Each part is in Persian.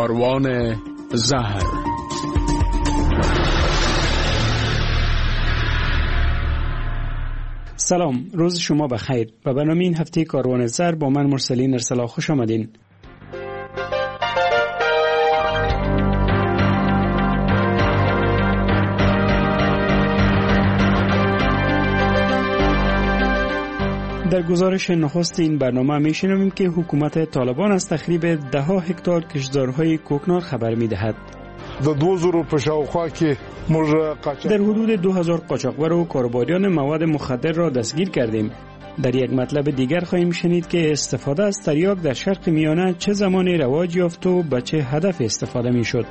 کاروان زهر. سلام، روز شما بخیر. و برنامه این هفته کاروان زهر با من مرسلین ارسلا خوش آمدین. در گزارش نخست این برنامه می‌شنویم که حکومت طالبان از تخریب 10 هکتار کشتزارهای کوکنار خبر می‌دهد. در حدود 2000 قاچاقبر و کاربریان مواد مخدر را دستگیر کردیم. در یک مطلب دیگر خواهیم شنید که استفاده از تریاک در شرق میانه چه زمانی رواج یافت و به چه هدف استفاده می‌شد.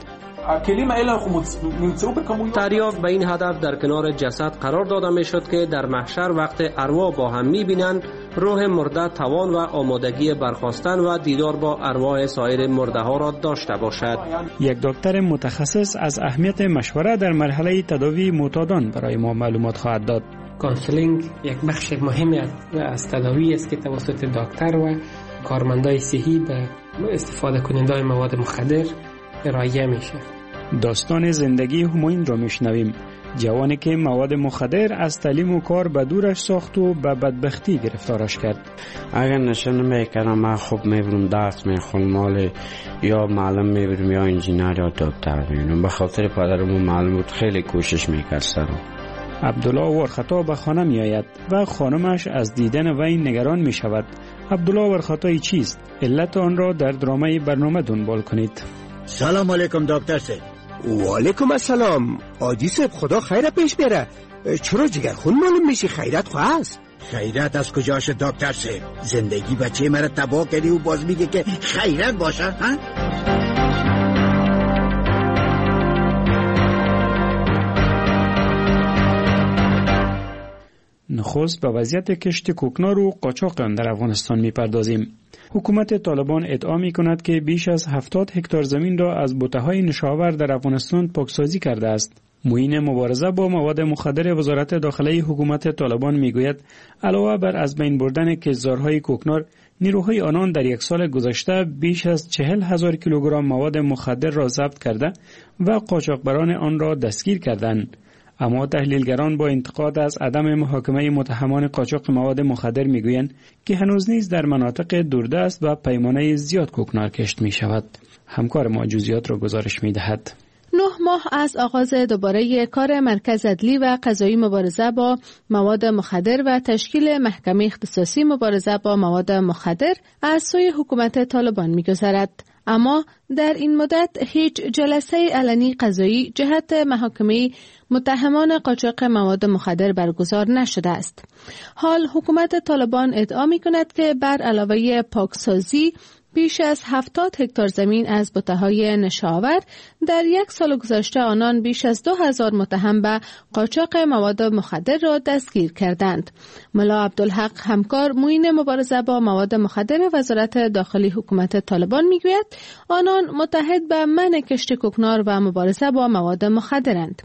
تریاک به این هدف در کنار جسد قرار داده می شد که در محشر وقت ارواح با هم می بینند روح مرده توان و آمادگی برخاستن و دیدار با ارواح سایر مرده ها را داشته باشد. یک دکتر متخصص از اهمیت مشوره در مرحله تداوی معتادان برای ما معلومات خواهد داد. کانسلینگ یک بخش مهمی از تداوی است که توسط دکتر و کارمندای صحی به استفاده کنندگان مواد مخدر ارائه میشه. داستان زندگی همایون را میشنویم. جوانی که مواد مخدر از تعلیم و کار به دورش ساخت و به بدبختی گرفتارش کرد. اگر نشه نمیکردم من خوب میبرم درس میخونم، مال یا معلم میبرم یا انجینر یا دکتر میبرم. به خاطر پدرم و معلم بود خیلی کوشش میکرد سرم. عبدالله ورخطا به خانه می آید و خانمش از دیدن وی نگران می شود. عبدالله ورخطایی چیست؟ علت آن را در درامه برنامه دنبال کنید. سلام علیکم دکتر صاحب. و علیکم السلام. آجی صاحب خدا خیر پیش بره. چرا جگرخون معلوم میشی؟ خیرت خواست؟ خیرت از کجاش دکتر صاحب؟ زندگی بچه مرا تباه کردی و باز میگه که خیرت باشه ها؟ نخست به وضعیت کشت کوکنار و قاچاق در افغانستان میپردازیم. حکومت طالبان ادعا می کند که بیش از 70 هکتار زمین را از بوته‌های نشاور در افغانستان پاکسازی کرده است. معین مبارزه با مواد مخدر وزارت داخلی حکومت طالبان میگوید علاوه بر از بین بردن کشتزارهای کوکنار، نیروهای آنان در یک سال گذشته بیش از 40,000 کیلوگرم مواد مخدر را ضبط کرده و قاچاقبران آن را دستگیر کردند. اما تحلیلگران با انتقاد از عدم محاکمه متهمان قاچاق مواد مخدر میگویند که هنوز نیز در مناطق دوردست و پیمانه زیاد کوکنار کشت می شود. همکار ما جزئیات را گزارش می دهد. 9 ماه از آغاز دوباره کار مرکز عدلی و قضایی مبارزه با مواد مخدر و تشکیل محکمه اختصاصی مبارزه با مواد مخدر از سوی حکومت طالبان می‌گذرد. اما در این مدت هیچ جلسه علنی قضایی جهت محاکمه متهمان قاچاق مواد مخدر برگزار نشده است. حال حکومت طالبان ادعا می‌کند که بر علاوه پاکسازی بیش از 70 هکتار زمین از بوته‌های نشاور در یک سال گذشته آنان بیش از 2000 متهم به قاچاق مواد مخدر را دستگیر کردند. ملا عبدالحق همکار معین مبارزه با مواد مخدر وزارت داخلی حکومت طالبان میگوید آنان متحد به منع کشت کوکنار و مبارزه با مواد مخدرند.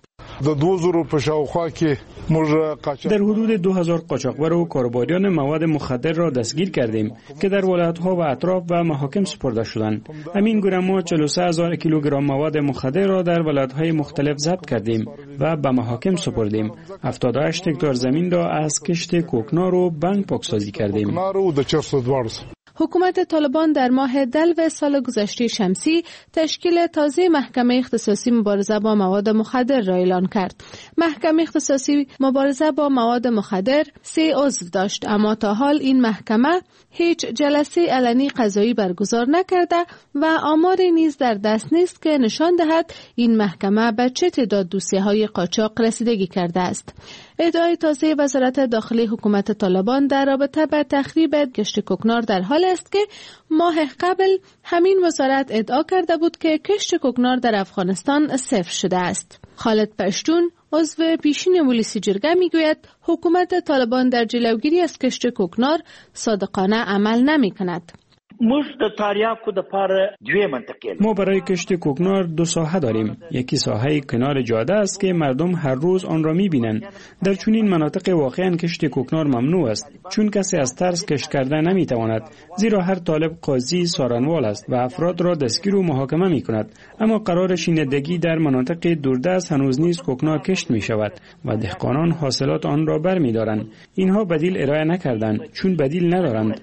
در حدود 2000 قاچاقبر و کاربریان مواد مخدر را دستگیر کردیم که در ولایت‌ها و اطراف و محاکم سپرده شدند. همین گونه ما 43000 کیلوگرم مواد مخدر را در ولایت‌های مختلف ضبط کردیم و به محاکم سپردیم. 78 هکتار زمین را از کشت کوکنار و بنگ پاکسازی کردیم. حکومت طالبان در ماه دلو سال گذشته شمسی تشکیل تازه محکمه اختصاصی مبارزه با مواد مخدر را اعلان کرد. محکمه اختصاصی مبارزه با مواد مخدر 3 عضو داشت، اما تا حال این محکمه هیچ جلسه علنی قضایی برگزار نکرده و آماری نیز در دست نیست که نشان دهد این محکمه به چه تعداد دوسیه‌های قاچاق رسیدگی کرده است. ادعای تازه وزارت داخلی حکومت طالبان در رابطه با تخریب کشت کوکنار در حال است که ماه قبل همین وزارت ادعا کرده بود که کشت کوکنار در افغانستان صفر شده است. خالد پشتون عضو پیشین مجلس جرگه میگوید حکومت طالبان در جلوگیری از کشت کوکنار صادقانه عمل نمی کند. ما برای کشت کوکنار 2 ساحه داریم. یکی ساحه کنار جاده است که مردم هر روز آن را می‌بینند. در چنین مناطق واقعا کشت کوکنار ممنوع است، چون کسی از ترس کشت کردن نمی‌تواند، زیرا هر طالب قاضی سارنوال است و افراد را دستگیر و محاکمه می‌کند. اما قرار شیندگی در مناطق دوردست هنوز نیز کوکنار کشت می‌شود و دهقانان حاصلات آن را برمی‌دارند. اینها بدیل ارائه نکردند، چون بدیل ندارند.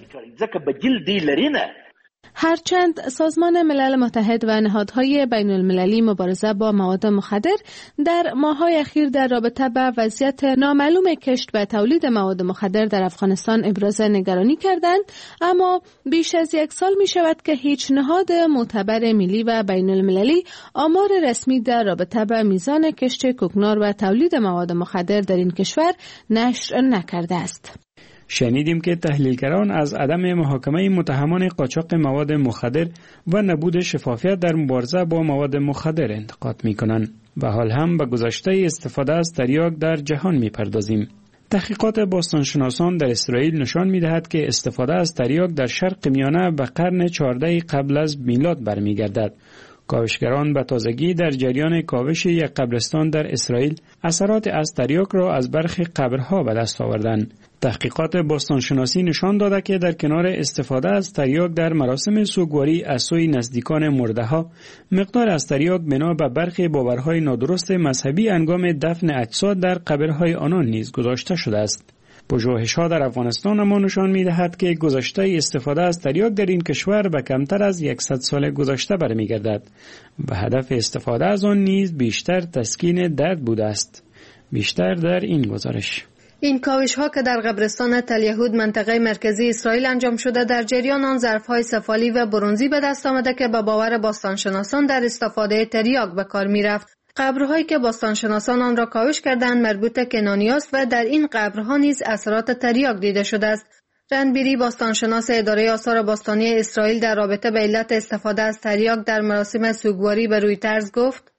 هرچند سازمان ملل متحد و نهادهای بین المللی مبارزه با مواد مخدر در ماه‌های اخیر در رابطه با وضعیت نامعلوم کشت و تولید مواد مخدر در افغانستان ابراز نگرانی کردند، اما بیش از 1 سال می شود که هیچ نهاد معتبر ملی و بین المللی آمار رسمی در رابطه با میزان کشت کوکنار و تولید مواد مخدر در این کشور نشر نکرده است. شنیدیم که تحلیلگران از عدم محاکمه متهمان قاچاق مواد مخدر و نبود شفافیت در مبارزه با مواد مخدر انتقاد می‌کنند و حال هم به گذشته استفاده از تریاک در جهان می‌پردازیم. تحقیقات باستانشناسان در اسرائیل نشان می‌دهد که استفاده از تریاک در شرق میانه به قرن 14 قبل از میلاد برمیگردد. کاوشگران به تازگی در جریان کاوش یک قبرستان در اسرائیل اثرات از تریاک را از برخی قبرها به دست آوردند. تحقیقات باستانشناسی نشان داده که در کنار استفاده از تریاک در مراسم سوگواری از سوی نزدیکان مرده‌ها، مقدار از تریاک بنا به برخی باورهای نادرست مذهبی هنگام دفن اجساد در قبرهای آنان نیز گذاشته شده است. پژوهش‌ها در افغانستان ما نشان می‌دهد که گذشته استفاده از تریاک در این کشور به کمتر از 100 سال گذشته برمیگردد و هدف استفاده از آن نیز بیشتر تسکین درد بوده است. بیشتر در این گزارش. این کاوش‌ها که در قبرستان تل یهود منطقه مرکزی اسرائیل انجام شده، در جریان آن ظرف‌های سفالی و برنزی به دست آمده که به باور باستانشناسان در استفاده تریاک به کار می‌رفت. قبرهایی که باستانشناسان آن را کاوش کردند مربوط کنانی است و در این قبرها نیز اثرات تریاک دیده شده است. رنبیری باستانشناس اداره آثار باستانی اسرائیل در رابطه به علت استفاده از تریاک در مراسم سوگواری به رویترز گفت: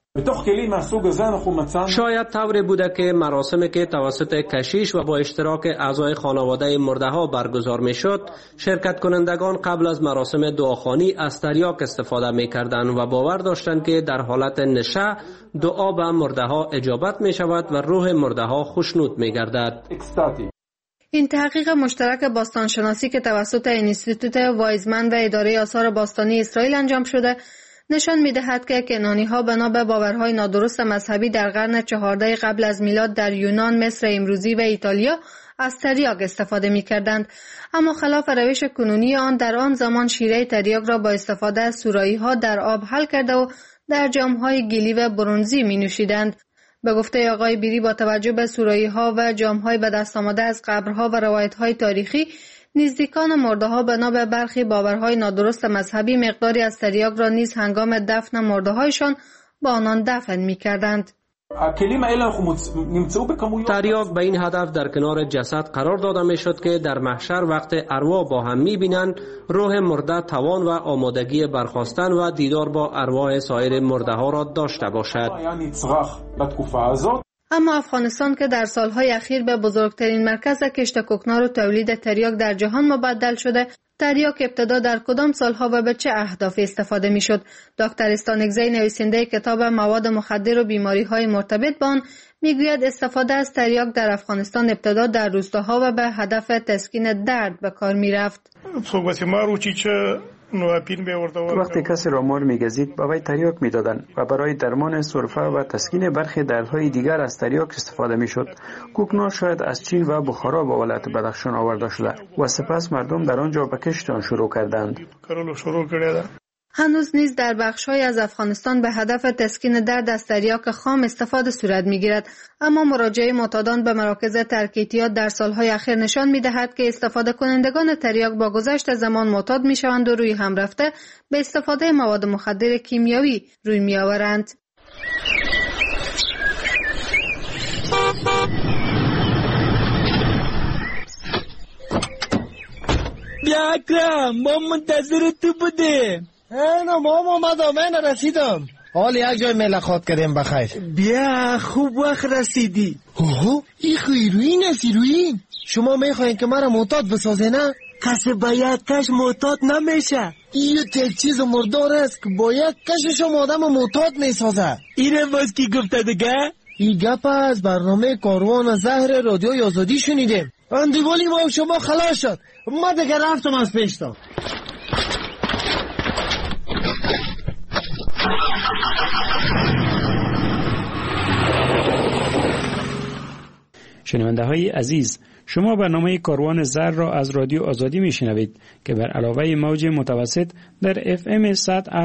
شاید طوری بوده که مراسمی که توسط کشیش و با اشتراک اعضای خانواده مرده ها برگزار می شد، شرکت کنندگان قبل از مراسم دعاخوانی از تریاک استفاده می کردند و باور داشتند که در حالت نشه دعا به مرده ها اجابت می شود و روح مرده ها خوشنود می گردد. این تحقیق مشترک باستانشناسی که توسط اینستیتوت وایزمن و اداره آثار باستانی اسرائیل انجام شده، نشان می‌دهد که کنانی‌ها بنا به باورهای نادرست مذهبی در قرن 14 قبل از میلاد در یونان، مصر امروزی و ایتالیا از تریاک استفاده می‌کردند، اما خلاف روش کنونی آن در آن زمان شیره تریاک را با استفاده از سورایی‌ها در آب حل کرده و در جام‌های گلی و برنزی می‌نوشیدند. به گفته آقای بیری، با توجه به سورایی‌ها و جام‌های به دست آمده از قبرها و روایت‌های تاریخی، نزدیکان مرده‌ها بنا به برخی باورهای نادرست مذهبی مقداری از تریاک را نیز هنگام دفن مرده‌هایشان با آنان دفن می‌کردند. تریاک به این هدف در کنار جسد قرار داده میشد که در محشر وقت ارواح با هم می‌بینند، روح مرده توان و آمادگی برخاستن و دیدار با ارواح سایر مرده‌ها را داشته باشد. اما افغانستان که در سالهای اخیر به بزرگترین مرکز کشت کوکنار و تولید تریاک در جهان مبدل شده، تریاک ابتدا در کدام سالها و به چه اهدافی استفاده میشد؟ دکتر استانگزی، نویسنده کتاب مواد مخدر و بیماری‌های مرتبط با آن، میگوید استفاده از تریاک در افغانستان ابتدا در روستاها و به هدف تسکین درد به کار میرفت. وقتی کسی را مار میگزید به وی تریاک میدادند و برای درمان سرفه و تسکین برخی دردهای دیگر از تریاک استفاده میشد. کوکنار شاید از چین و بخارا با ولایت بدخشان آورده شده و سپس مردم در آنجا به کشت آن شروع کردند. هنوز نیز در بخش‌های از افغانستان به هدف تسکین درد از تریاک خام استفاده صورت می‌گیرد، اما مراجعه معتادان به مراکز ترکیتیات در سالهای اخیر نشان می‌دهد که استفاده کنندگان تریاک با گذشت زمان معتاد می‌شوند و روی هم رفته به استفاده مواد مخدر کیمیایی روی می‌آورند. بیا اکرم، ما منتظر تو بودیم. نه ماما من رسیدم. حال یک جای ملاقات کردیم بخیر. بیا خوب وقت رسیدی. اوه این خیروین است. ایروین شما میخواین که مرا معتاد بسازه؟ نه کسی به یک کش معتاد نمیشه. این یک چیز مردار است که با یک کشش هم آدم معتاد میسازه. اینه باز کی گفته دیگه؟ این گپ از برنامه کاروان زهر رادیوی آزادی شنیدیم. اندیوالی ما و شما خلاص شد. ما دیگه رفتم از پیشتا. شنونده های عزیز، شما برنامه کاروان زر را از رادیو آزادی می شنوید که بر علاوه موج متوسط در FM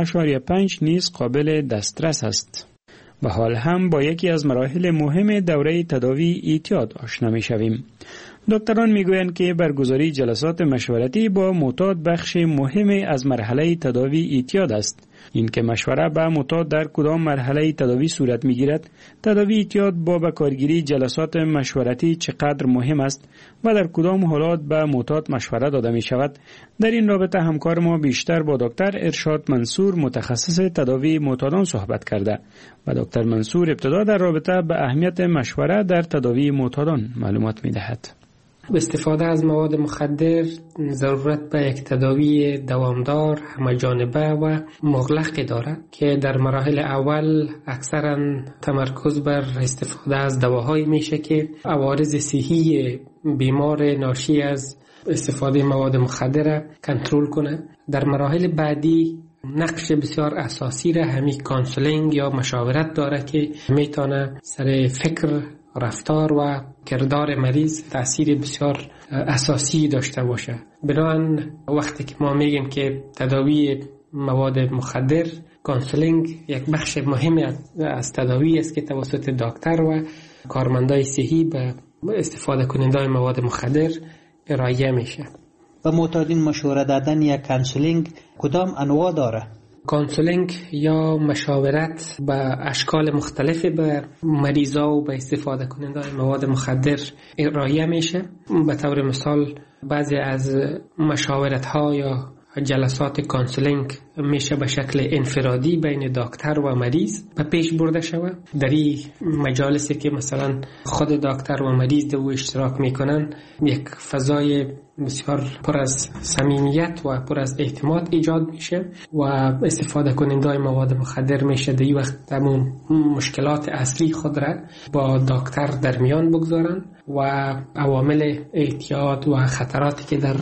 100.5 نیز قابل دسترس است. و حال هم با یکی از مراحل مهم دوره تداوی اعتیاد آشنا می شویم. دکتران می گویند که برگزاری جلسات مشورتی با معتاد بخش مهم از مرحله تداوی اعتیاد است. این که مشوره با معتاد در کدام مرحله تداوی صورت می گیرد، تداوی اعتیاد با بکارگیری جلسات مشورتی چقدر مهم است و در کدام حالات به معتاد مشوره داده می شود. در این رابطه همکار ما بیشتر با دکتر ارشاد منصور متخصص تداوی معتادان صحبت کرده و دکتر منصور ابتدا در رابطه به اهمیت مشوره در تداوی معتادان معلومات می دهد. استفاده از مواد مخدر ضرورت به یک تداوی دوامدار، همه‌جانبه و مغلق دارد که در مراحل اول اکثرا تمرکز بر استفاده از دواهایی میشه که عوارض صحی بیمار ناشی از استفاده مواد مخدر کنترل کنه. در مراحل بعدی نقش بسیار اساسی را همین کانسولینگ یا مشاورت داره که میتونه سر فکر، رفتار و کردار مریض تأثیر بسیار اساسی داشته باشه. بنابراین وقتی که ما میگیم که تداوی مواد مخدر، کانسولینگ یک بخش مهم از تداوی است که توسط دکتر و کارمندای صحی به استفاده کننده مواد مخدر ارائه میشه. و معتادین مشوره دادن یا کانسولینگ کدام انواع داره؟ کانسولینگ یا مشاورت به اشکال مختلفی به مریضا و به استفاده کننده مواد مخدر ارائه میشه. به طور مثال بعضی از مشاورت ها یا جلسات کانسولینگ میشه به شکل انفرادی بین دکتر و مریض به پیش برده شود. در این مجالسی که مثلا خود دکتر و مریض دو اشتراک میکنن، یک فضای بسیار پر از صمیمیت و پر از اعتماد ایجاد میشه و استفاده کننده مواد مخدر میشه در این وقت تمام مشکلات اصلی خود را با دکتر در میان بگذارن و عوامل اعتیاد و خطراتی که در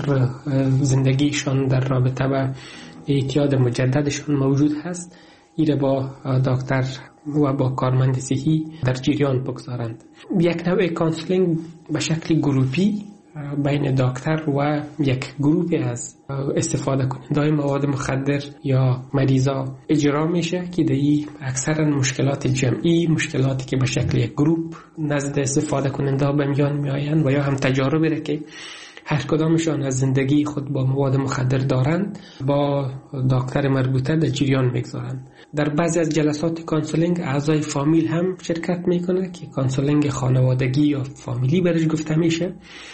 زندگیشان در رابطه با اعتیاد مجددشون موجود هست ایره با دکتر و با کارمند صحی در جریان بگذارند. یک نوع کانسولینگ به شکل گروپی بین دکتر و یک گروه از استفاده کننده مواد مخدر یا مریضا اجرا میشه که دی اکثرا مشکلات جمعی، مشکلاتی که به شکل یک گروپ نزد استفاده کننده به میان میآیند و یا هم تجاربی را که هر کدامشان از زندگی خود با مواد مخدر دارند با دکتر مربوطه در جریان میگذارند. در بعضی از جلسات کانسولینگ اعضای فامیل هم شرکت میکنه که کانسولینگ خانوادگی یا فامیلی برش گفته میشه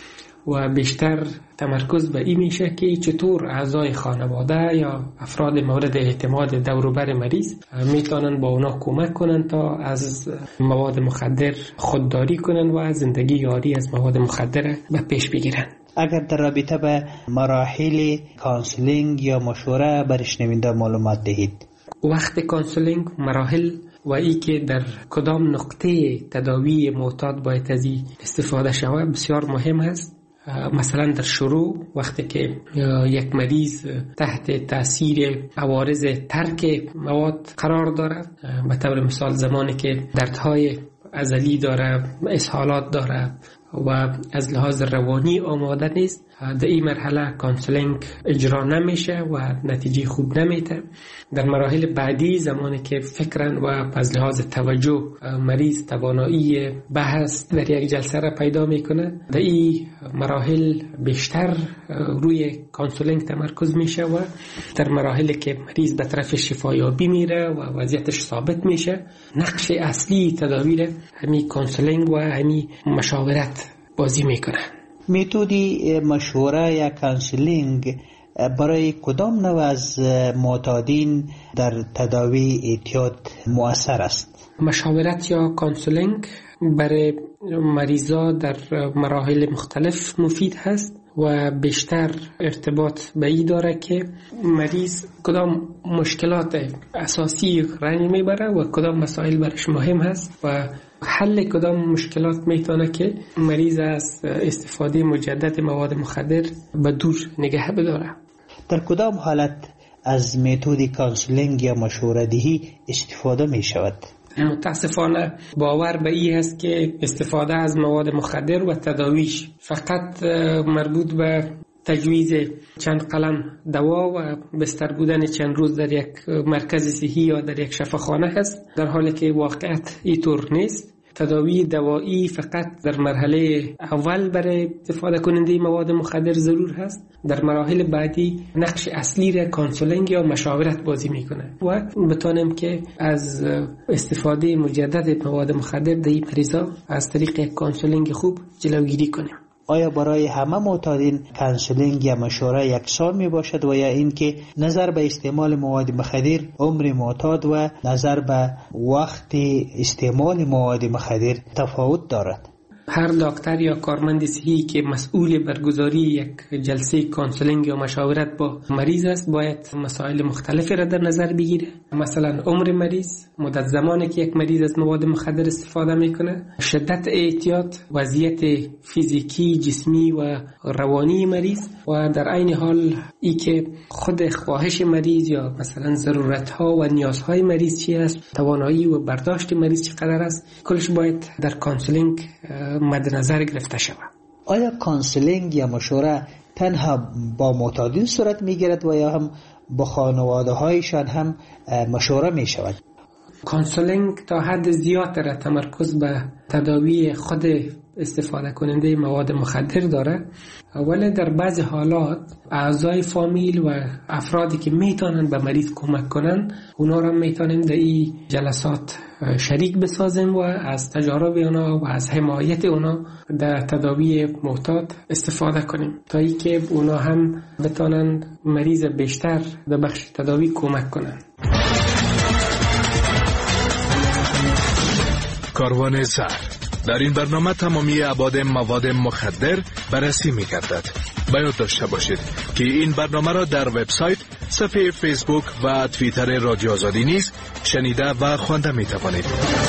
و بیشتر تمرکز به این میشه که چطور اعضای خانواده یا افراد مورد اعتماد دور و بر مریض میتونن با اونا کمک کنن تا از مواد مخدر خودداری کنن و زندگی یاری از مواد مخدر به پیش بگیرن. اگر در رابطه به مراحل کانسولینگ یا مشوره بر شنونده معلومات دهید. وقت کانسولینگ، مراحل و ای که در کدام نقطه تداوی معتاد باید از استفاده شود بسیار مهم است. مثلا در شروع وقتی که یک مریض تحت تاثیر عوارض ترک مواد قرار دارد، به طور مثال زمانی که دردهای عضلی داره، اسهالات داره و از لحاظ روانی آماده نیست، در این مرحله کانسولینگ اجرا نمیشه و نتیجه خوب نمیده. در مراحل بعدی زمانی که فکرن و از لحاظ توجه مریض توانایی بحث در یک جلسه را پیدا میکنه، در این مراحل بیشتر روی کانسولینگ تمرکز میشه و در مراحلی که مریض به طرف شفایابی میره و وضعیتش ثابت میشه، نقش اصلی تداوی همین کانسولینگ و همین مشاورت بازی میکنه. میتودی مشوره یا کانسولینگ برای کدام نوع از معتادین در تداوی اعتیاد مؤثر است؟ مشاورت یا کانسولینگ برای مریضا در مراحل مختلف مفید هست. و بیشتر ارتباط به این داره که مریض کدام مشکلات اساسی رنج میبره و کدام مسائل برش مهم هست و حل کدام مشکلات میتونه که مریض از استفاده مجدد مواد مخدر به دور نگه بداره. در کدام حالت از متد کانسلینگ یا مشوره دهی استفاده می شود؟ متاسفانه باور به این است که استفاده از مواد مخدر و تداویش فقط مربوط به تجویز چند قلم دوا و بستر بودن چند روز در یک مرکز صحی یا در یک شفاخانه هست، در حالی که واقعیت اینطور نیست. تداوی دوایی فقط در مرحله اول برای استفاده کننده مواد مخدر ضرور هست. در مراحل بعدی نقش اصلی را کانسلینگ یا مشاورت بازی میکنه و بتانیم که از استفاده مجدد مواد مخدر در این مریضا از طریق کانسلینگ خوب جلوگیری کنیم. آیا برای همه معتادین کانسلینگ یا مشوره یکسان می باشد و یا اینکه نظر به استعمال مواد مخدر عمر معتاد و نظر به وقت استعمال مواد مخدر تفاوت دارد؟ هر دکتر یا کارمند صحی که مسئول برگزاری یک جلسه کانسلینگ یا مشاورت با مریض است باید مسائل مختلفی را در نظر بگیره. مثلا عمر مریض، مدت زمانی که یک مریض از مواد مخدر استفاده میکنه، شدت اعتیاد، وضعیت فیزیکی، جسمی و روانی مریض و در عین حال ای که خود خواهش مریض یا مثلا ضرورت ها و نیازهای مریض چی است، توانایی و برداشت مریض چقدر است، کلش باید در کانسلینگ مد نظر گرفته شود. آیا کانسلینگ یا مشوره تنها با معتادین صورت میگیرد و یا هم با خانواده هایشان هم مشوره می شود؟ کانسلینگ تا حد زیاد را تمرکز به تداوی خود استفاده کننده مواد مخدر داره، ولی در بعض حالات اعضای فامیل و افرادی که میتونن به مریض کمک کنن اونا را میتونیم در این جلسات شریک بسازیم و از تجارب اونا و از حمایت اونا در تداوی معتاد استفاده کنیم تا ای که اونا هم بتونن مریض بیشتر در بخش تداوی کمک کنن. کاروان زهر در این برنامه تمامی ابعاد مواد مخدر بررسی می‌گردد. باید داشته باشید که این برنامه را در وبسایت، صفحه فیسبوک و توییتر رادیو آزادی نیز شنیده و خوانده می‌توانید.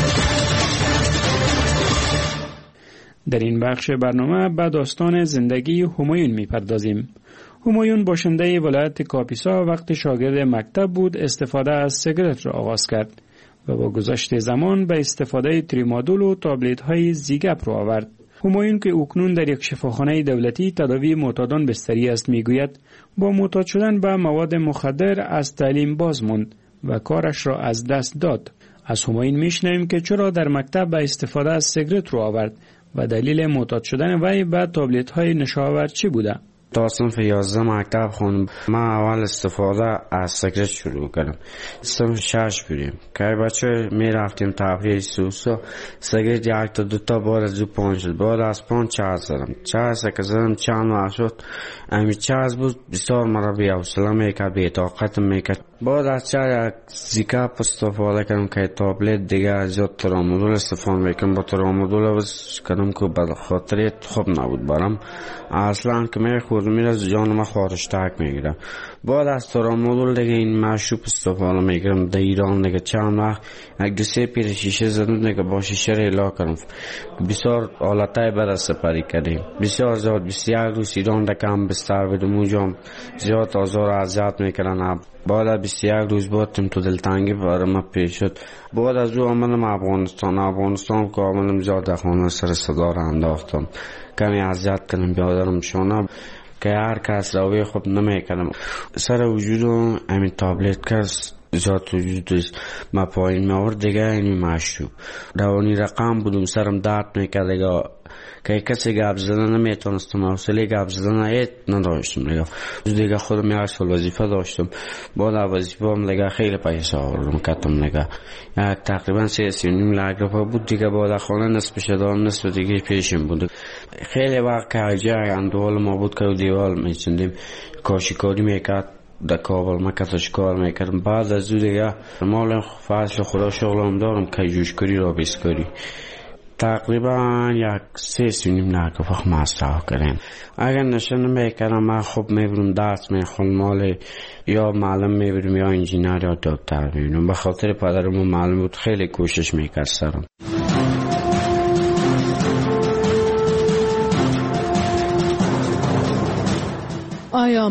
در این بخش برنامه به داستان زندگی همایون می‌پردازیم. همایون باشنده ولایت کاپیسا وقتی شاگرد مکتب بود استفاده از سیگارت را آغاز کرد و با گذشت زمان به استفاده تریمادول و تابلت های زیگپ رو آورد. همایون که اکنون در یک شفاخانه دولتی تداوی معتادان بستری است میگوید با معتاد شدن به مواد مخدر از تعلیم باز ماند و کارش را از دست داد. از همایون میشنویم که چرا در مکتب به استفاده از سیگارت رو آورد و دلیل معتاد شدن وی به تابلت های نشاور چی بوده. تا صنف 11 مکتب خوندم. من اول استفاده از سیگارت شروع کردم. صنف 6 بودیم که بچه می رفتیم تفریح سوسو، سیگارت یک تا 2 تا بعد از 5 شد، بعد از 5 4 زدم، 4 که زدم چند وقت شد امی چاز بود بسیار مرا بی حوصله میکرد، بی طاقت میکرد. بعد از چند زیگپ استفاده کردم که تابلت دیگه زیاد ترامادول استفاده میکنم. با ترامادول بس کردم که به خاطر خوب نبود برام، اصلا که میخورد میره جان ما خارشتک میگیرم. بعد از ترامادول دیگه این مشروب استفاده میگیرم. در ایران دیگه چند وقت یک دو سه پیر شیشه زدم دیگه با شیشه ریلا کردم. بسیار حالتای بد سپری کردیم، بسیار زیاد 21 روز ایران دیگه هم بستر بودم، اونجا زیاد آزار و اذیت میکردن. بعد از 21 روز بودم تو دلتنگی برای ما پیش شد. بعد از او آمدم افغانستان که آمدم زیاد خانه سر صدا را انداختم، کمی اذیت کردم بیادرم شونه که هر کس روی خوب نمیکردم. سر وجودم همین تابلت کس زیاد وجودش ما پایین می‌آورد دیگه. این مشروب روانی رقم بودم، سرم درد میکرد دیگه که کسی گپ زدن نمیتونستم، حوصله گپ زدن نداشتم دیگه خودم یک سال وظیفه داشتم. بعد وظیفه هم دیگه خیلی پیسه آوردم کردم دیگه یک تقریبا 3.5 لک روپیه بود دیگه. بعد خانه نصفش دادم، نصف دیگه پیشم بود. خیلی وقت که جای اندوال ما بود که دیوال میچندیم کاشیکاری میکرد در کابل، ما کتاش کار میکردم. بعد از او دیگه مال فصل خدا شغلم دارم که جوشکاری را بیسکاری تقریبا یک 3 نگفت مصرف کردیم. اگر نشون میکنم من خوب میبرم درس میخونم مال یا معلم میبرم یا انجینر یا دکتر میبرم. به خاطر پدرم معلم بود خیلی کوشش میکرد سرم. آیا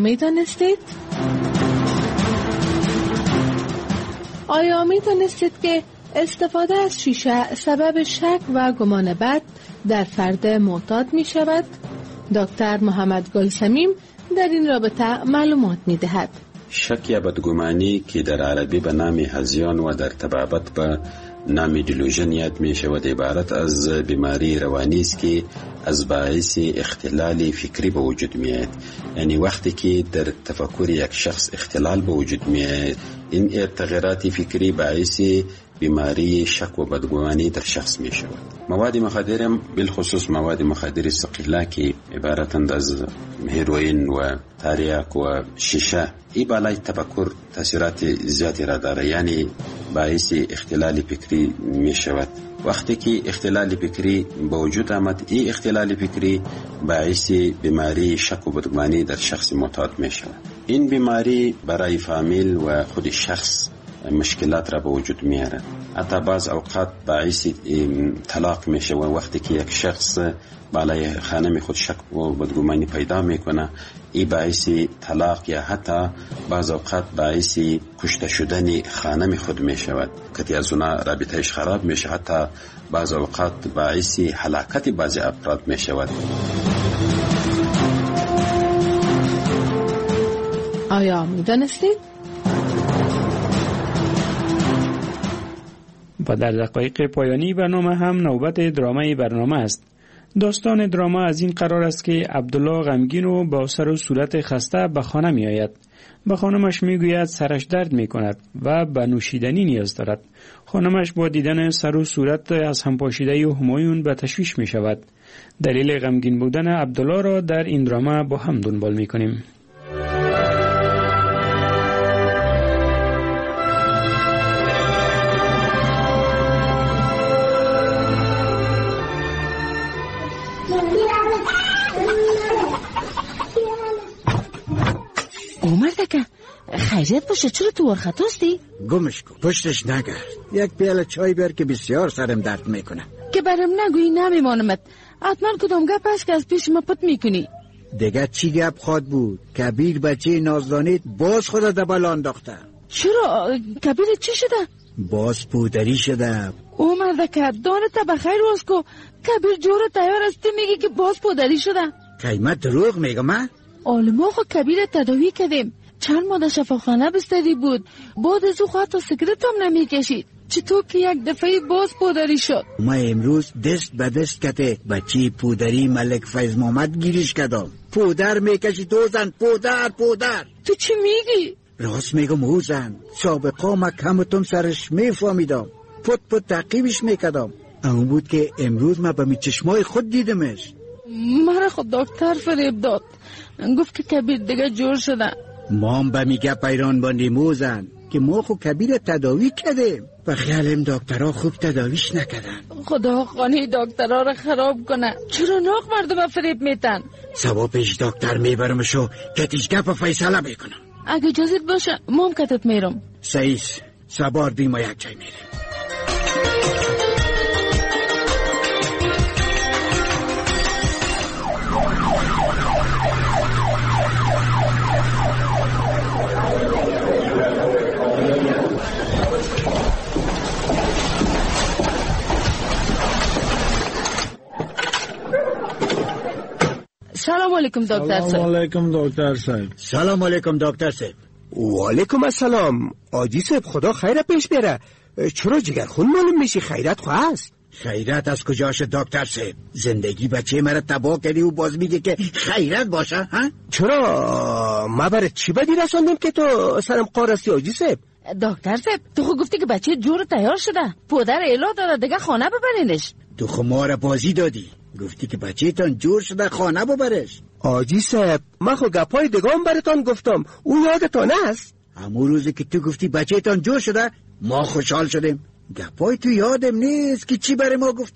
میدانستید که استفاده از شیشه سبب شک و گمان بد در فرد معتاد می شود؟ دکتر محمد گلسمیم در این رابطه معلومات می دهد. شک یا بدگمانی که در عربی به نام هذیان و در طبابت به نام دیلوژن یاد می شود عبارت از بیماری روانی است که از باعث اختلال فکری به وجود می آید. یعنی وقتی که در تفکر یک شخص اختلال به وجود می آید، این تغییرات فکری باعث بیماری شک و بدگمانی در شخص می شود. مواد مخدر بالخصوص مواد مخدر ثقیله که عبارتند از هیروئین و تریاک و شیشه، این بالای تفکر تاثیرات زیادی را دارد، یعنی باعث اختلال فکری می شود. وقتی که اختلال فکری به وجود آمد، این اختلال فکری باعث بیماری شک و بدگمانی در شخص معتاد می شود. این بیماری برای فامیل و خود شخص مشکلات را به وجود میاره. حتی بعض اوقات باعث طلاق میشه و وقتی که یک شخص بالای خانم خود شک و بدگمانی پیدا میکنه، این باعث طلاق یا حتی بعض اوقات باعث کشته شدن خانم خود میشود. کتی از اونا رابطهش خراب میشه، حتی بعض اوقات باعث هلاکت بعضی افراد میشود. آیا میدانستید؟ و در دقایق پایانی برنامه هم نوبت درامای برنامه است. داستان دراما از این قرار است که عبدالله غمگین و با سر و صورت خسته به خانه می آید. به خانمش می گوید سرش درد می کند و به نوشیدنی نیاز دارد. خانمش با دیدن سر و صورت از هم پاشیده همایون به تشویش می شود. دلیل غمگین بودن عبدالله را در این دراما با هم دنبال می کنیم. مردکه خیریت باشه، چرا تو ورخطاستی؟ گمش کن، پشتش نگرد. یک پیاله چای بیار که بسیار سرم درد میکنه. که برم نگویی نمیمانمت. حتما کدام گپ هست که از پیش ما پت میکنی. دیگه چی گپ خواد بود؟ کبیر بچه نازدانیت باز خود دبل انداخته. چرا؟ کبیر چی شده؟ باز پودری شده. او مردکه دانت بخیر واس کو. کبیر جور تیار استی میگی که باز پودری شده. قیمت دروغ میگم من؟ آلما خو کبیر تداوی کردیم. چند ماه در شفاخانه بستری بود. بعد از او خواهد تا سیگرت هم نمی کشید. چطور که یک دفعه باز پودری شد؟ ما امروز دست به دست کته بچی پودری ملک فیض محمد گیریش کدام. پودر میکشی دو زن. پودر تو چی میگی؟ راست میگم او زن. سابقا ما کمتون سرش میفهمیدم. پت تعقیبش میکدم. اون بود که امروز ما به می چشمای خود دیدمش. مرا خود دکتر فریب داد. گفت که کبیر دیگه جور شده. ما هم به میگه پیران باندیم موزن که ما خود کبیر تداوی کردیم و خیالیم دکترها خوب تداویش نکردن. خدا خانه دکترها را خراب کنه. چرا ناق مردم فریب میتن؟ سبا پیش دکتر میبرمشو کتیش گپ فیصله میکنم. اگه اجازت باشه ما هم کتت میرم. سعیس سبار بیم و یک جای میریم. سلام علیکم دکتر صاحب. سلام علیکم دکتر صاحب. سلام علیکم دکتر صاحب. و علیکم السلام. آجی صاحب خدا خیر پیش بره. چرا جگرخون معلوم میشی؟ خیرت خواست؟ خیرت از کجاش دکتر صاحب؟ زندگی بچه مرا تباه کردی و باز میگه که خیرت باشه ها؟ چرا؟ ما برای چی بدی رساندیم که تو سرم قارستی آجی صاحب؟ دکتر صاحب تو خود گفتی که بچه جور تیار شده. پدر اعلان داده دیگه خانه ببرینش. تو خود ما را بازی دادی. گفتی که بچه تان جور شده خانه ببرش. آجی صاحب من خود گپای دگام براتان گفتم. اون یادتان است؟ همون روزی که تو گفتی بچه تان جور شده ما خوشحال شدیم. گپای تو یادم نیست که چی برای ما گفتی.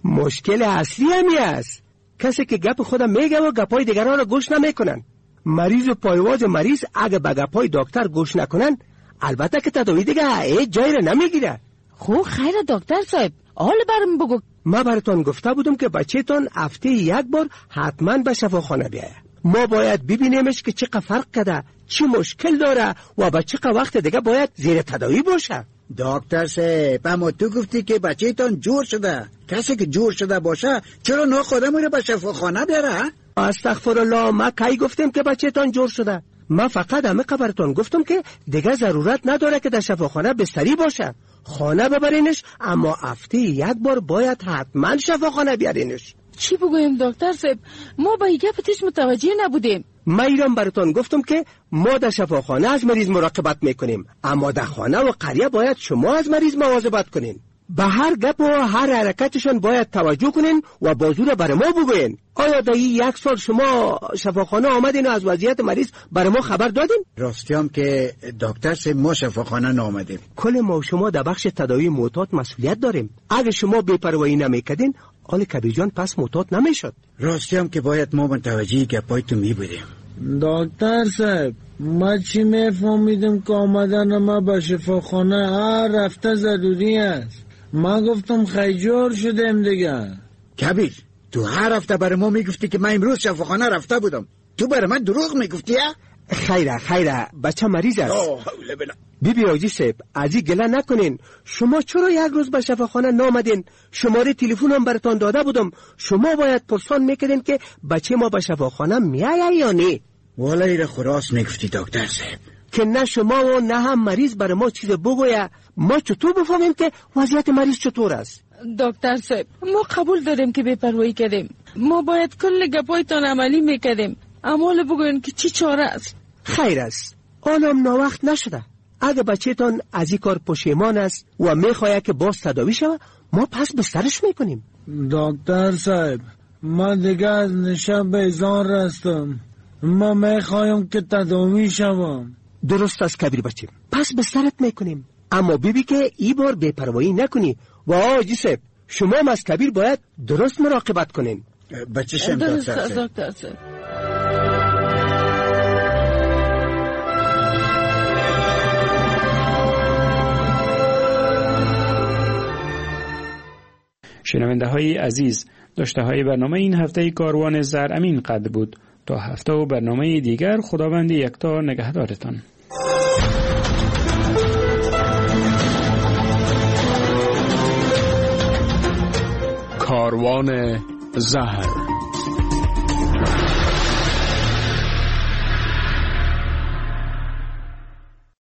مشکل اصلی همی است. کسی که گپ خودم میگه و گپای دیگران را گوش نمیکنن. مریض و پایواز مریض اگه به گپای دکتر گوش نکنن، البته که تداوی دیگه هیچ جایی را نمیگیره. خب خیر دکتر صاحب، حال برم بگو. ما براتون گفته بودم که بچه‌تان هفته یک بار حتما به شفاخانه بیایه. ما باید ببینیمش که چقدر فرق کرده، چی مشکل داره و به چقدر وقت دیگه باید زیر تداوی باشه. دکتر صاحب، اما تو گفتی که بچه‌تان جور شده. کسی که جور شده باشه چرا ناخوده میره به شفاخانه بیاره؟ استغفرالله، ما کی گفتیم که بچه‌تان جور شده؟ ما فقط همه خبرتون گفتم که دیگه ضرورت نداره که در شفاخانه بستری باشه. خانه ببرینش، اما هفته یک بار باید حتما شفاخانه بیارینش. چی بگویم دکتر صاحب؟ ما با گپتش متوجه نبودیم. ما ایران براتون گفتم که ما در شفاخانه از مریض مراقبت میکنیم، اما در خانه و قریه باید شما از مریض مواظبت کنین. به هر گپ و هر حرکتشون باید توجه کنین و بازو را برای ما بگوین. آیا در یک سال شما شفاخانه آمدین و از وضعیت مریض برای ما خبر دادین؟ راستی هم که دکتر صاحب ما شفاخانه نآمدیم. کل ما شما در بخش تداوی معتاد مسئولیت داریم. اگه شما بی‌پروایی نمیکردین، آل کبیر جان پس معتاد نمیشد. راستی هم که باید ما متوجه گپای تو می بودیم. دکتر صاحب، ما چی میفهمیدم که آمدن ما به شفاخانه هر هفته ضروری است. ما گفتم خیجور شدیم دیگه. کبیر، تو هر هفته برای ما میگفتی که من امروز شفاخانه رفته بودم. تو برای من دروغ میگفتی؟ خیره بچه مریض است. بیبی آجی صاحب، ازی گله نکنین. شما چرا یک روز به شفاخانه نامدین؟ شماره تلفن هم براتون داده بودم. شما باید پرسان میکردین که بچه ما به شفاخانه میایه یا نه. والا ایره خراس میگفتی دکتر صاحب، که نه شما و نه هم مریض برای ما چیز بگویه. ما چطور بفهمیم که وضعیت مریض چطور است؟ دکتر صاحب، ما قبول داریم که بی‌پروایی کردیم. ما باید کل گپایتان عملی میکردیم. اما بگوین که چی چاره است؟ خیر است، آنم ناوقت نشده. اگه بچه‌تان از این کار پشیمان است و میخواهد که باز تداوی شود، ما پس بسترش میکنیم. دکتر صاحب، ما دیگه از نشه بیزار رستم. ما میخوایم که تداوی شوم. درست است کبیر بچه، پس بسترت میکنیم. اما بیبی که ای بار بی‌پروایی نکنی. و آجی صاحب، شما هم از کبیر باید درست مراقبت کنین. بچه شم دکتر صاحب. شنونده های عزیز، داشته های برنامه این هفته کاروان زرامین قد بود. تا هفته و برنامه دیگر، خداوند یکتا نگهدارتان. کاروان زهر.